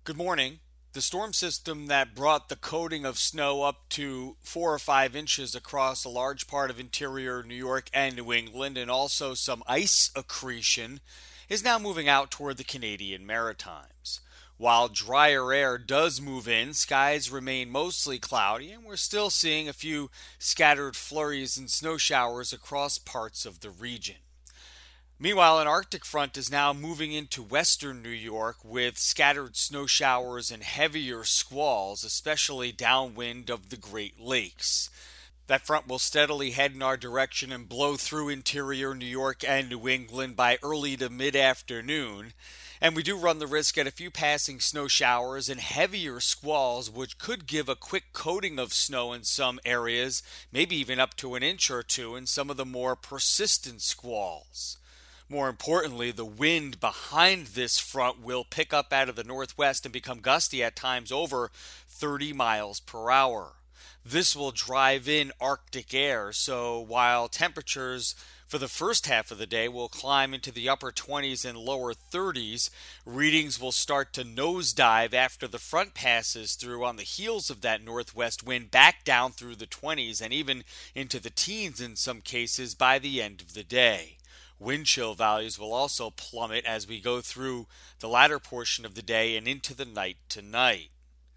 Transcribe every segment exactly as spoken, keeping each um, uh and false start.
Good morning. The storm system that brought the coating of snow up to four or five inches across a large part of interior New York and New England, and also some ice accretion, is now moving out toward the Canadian Maritimes. While drier air does move in, skies remain mostly cloudy, and we're still seeing a few scattered flurries and snow showers across parts of the region. Meanwhile, an Arctic front is now moving into western New York with scattered snow showers and heavier squalls, especially downwind of the Great Lakes. That front will steadily head in our direction and blow through interior New York and New England by early to mid-afternoon. And we do run the risk at a few passing snow showers and heavier squalls, which could give a quick coating of snow in some areas, maybe even up to an inch or two in some of the more persistent squalls. More importantly, the wind behind this front will pick up out of the northwest and become gusty at times over thirty miles per hour. This will drive in Arctic air, so while temperatures for the first half of the day will climb into the upper twenties and lower thirties, readings will start to nosedive after the front passes through on the heels of that northwest wind back down through the twenties and even into the teens in some cases by the end of the day. Wind chill values will also plummet as we go through the latter portion of the day and into the night tonight.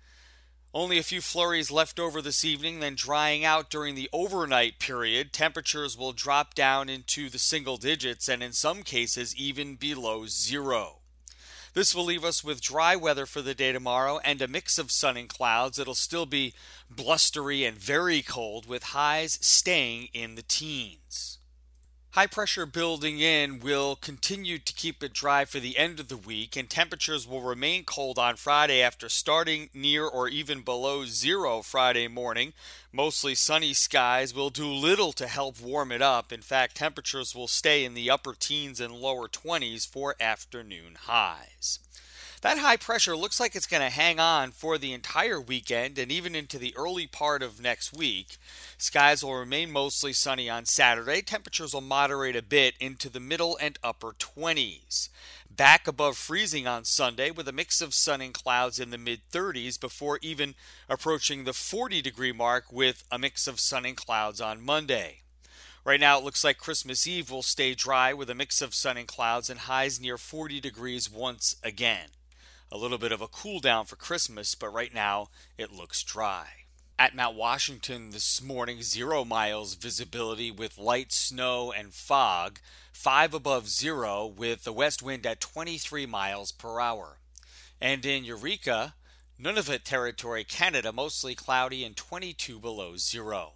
Only a few flurries left over this evening, then drying out during the overnight period. Temperatures will drop down into the single digits and in some cases even below zero. This will leave us with dry weather for the day tomorrow and a mix of sun and clouds. It'll still be blustery and very cold with highs staying in the teens. High pressure building in will continue to keep it dry for the end of the week, and temperatures will remain cold on Friday after starting near or even below zero Friday morning. Mostly sunny skies will do little to help warm it up. In fact, temperatures will stay in the upper teens and lower twenties for afternoon highs. That high pressure looks like it's going to hang on for the entire weekend and even into the early part of next week. Skies will remain mostly sunny on Saturday. Temperatures will moderate a bit into the middle and upper twenties. Back above freezing on Sunday with a mix of sun and clouds in the mid-thirties before even approaching the forty degree mark with a mix of sun and clouds on Monday. Right now it looks like Christmas Eve will stay dry with a mix of sun and clouds and highs near forty degrees once again. A little bit of a cool down for Christmas, but right now it looks dry. At Mount Washington this morning, zero miles visibility with light snow and fog, five above zero with the west wind at twenty-three miles per hour. And in Eureka, Nunavut Territory, Canada, mostly cloudy and twenty-two below zero.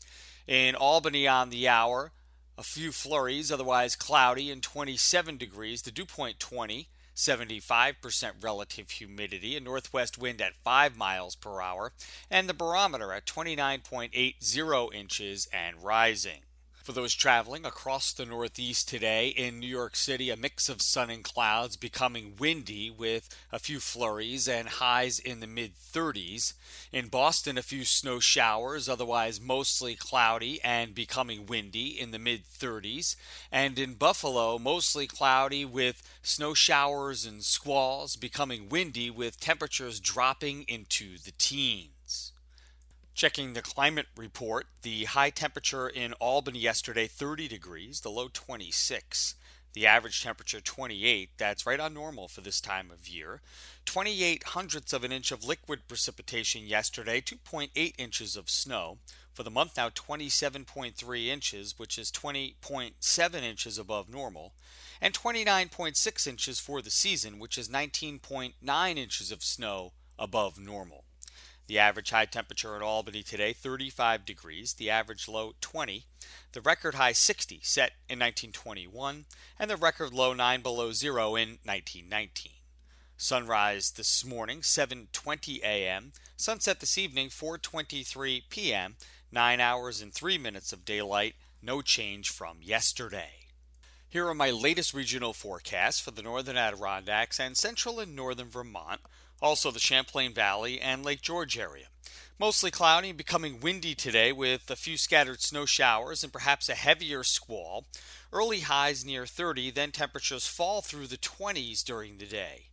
In Albany on the hour, a few flurries, otherwise cloudy and twenty-seven degrees, the dew point twenty. seventy-five percent relative humidity, a northwest wind at five miles per hour, and the barometer at twenty-nine point eight zero inches and rising. For those traveling across the Northeast today, in New York City, a mix of sun and clouds becoming windy with a few flurries and highs in the mid-thirties. In Boston, a few snow showers, otherwise mostly cloudy and becoming windy in the mid-thirties. And in Buffalo, mostly cloudy with snow showers and squalls, becoming windy with temperatures dropping into the teens. Checking the climate report, the high temperature in Albany yesterday, thirty degrees, the low twenty-six. The average temperature twenty-eight, that's right on normal for this time of year. twenty-eight hundredths of an inch of liquid precipitation yesterday, two point eight inches of snow. For the month now, twenty-seven point three inches, which is twenty point seven inches above normal. And twenty-nine point six inches for the season, which is nineteen point nine inches of snow above normal. The average high temperature in Albany today, thirty-five degrees. The average low, twenty. The record high, sixty, set in nineteen twenty-one. And the record low, nine below zero in nineteen nineteen. Sunrise this morning, seven twenty a.m. Sunset this evening, four twenty-three p.m. nine hours and three minutes of daylight. No change from yesterday. Here are my latest regional forecasts for the northern Adirondacks and central and northern Vermont. Also the Champlain Valley and Lake George area. Mostly cloudy and becoming windy today with a few scattered snow showers and perhaps a heavier squall. Early highs near thirty, then temperatures fall through the twenties during the day.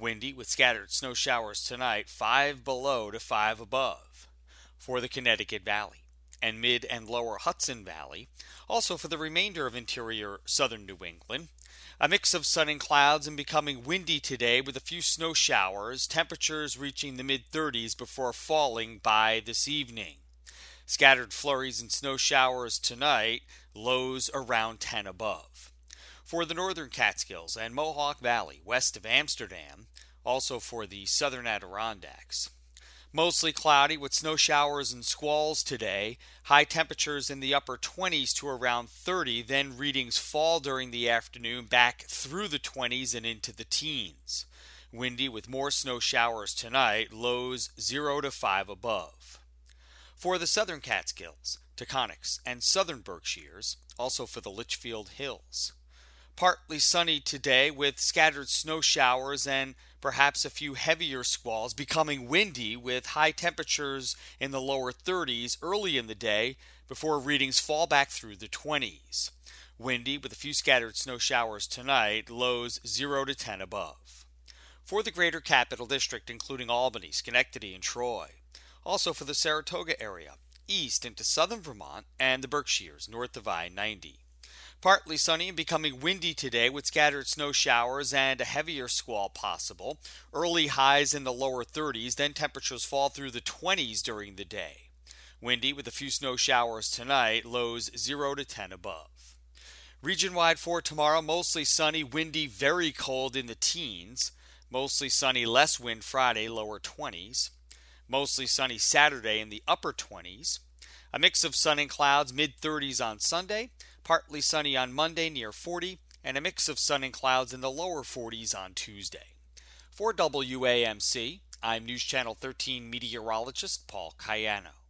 Windy with scattered snow showers tonight, five below to five above. For the Connecticut Valley and mid and lower Hudson Valley, also for the remainder of interior southern New England, a mix of sun and clouds and becoming windy today with a few snow showers, temperatures reaching the mid thirties before falling by this evening. Scattered flurries and snow showers tonight, lows around ten above. For the northern Catskills and Mohawk Valley west of Amsterdam, also for the southern Adirondacks. Mostly cloudy with snow showers and squalls today, high temperatures in the upper twenties to around thirty, then readings fall during the afternoon back through the twenties and into the teens. Windy with more snow showers tonight, lows zero to five above. For the southern Catskills, Taconics, and southern Berkshires, also for the Litchfield Hills. Partly sunny today with scattered snow showers and perhaps a few heavier squalls, becoming windy with high temperatures in the lower thirties early in the day before readings fall back through the twenties. Windy with a few scattered snow showers tonight, lows zero to ten above. For the greater Capital District, including Albany, Schenectady, and Troy. Also for the Saratoga area, east into southern Vermont and the Berkshires, north of I ninety. Partly sunny and becoming windy today with scattered snow showers and a heavier squall possible. Early highs in the lower thirties, then temperatures fall through the twenties during the day. Windy with a few snow showers tonight, lows zero to ten above. Region-wide for tomorrow, mostly sunny, windy, very cold in the teens. Mostly sunny, less wind Friday, lower twenties. Mostly sunny Saturday in the upper twenties. A mix of sun and clouds, mid thirties on Sunday. Partly sunny on Monday near forty, and a mix of sun and clouds in the lower forties on Tuesday. For W A M C, I'm News Channel thirteen meteorologist Paul Cayano.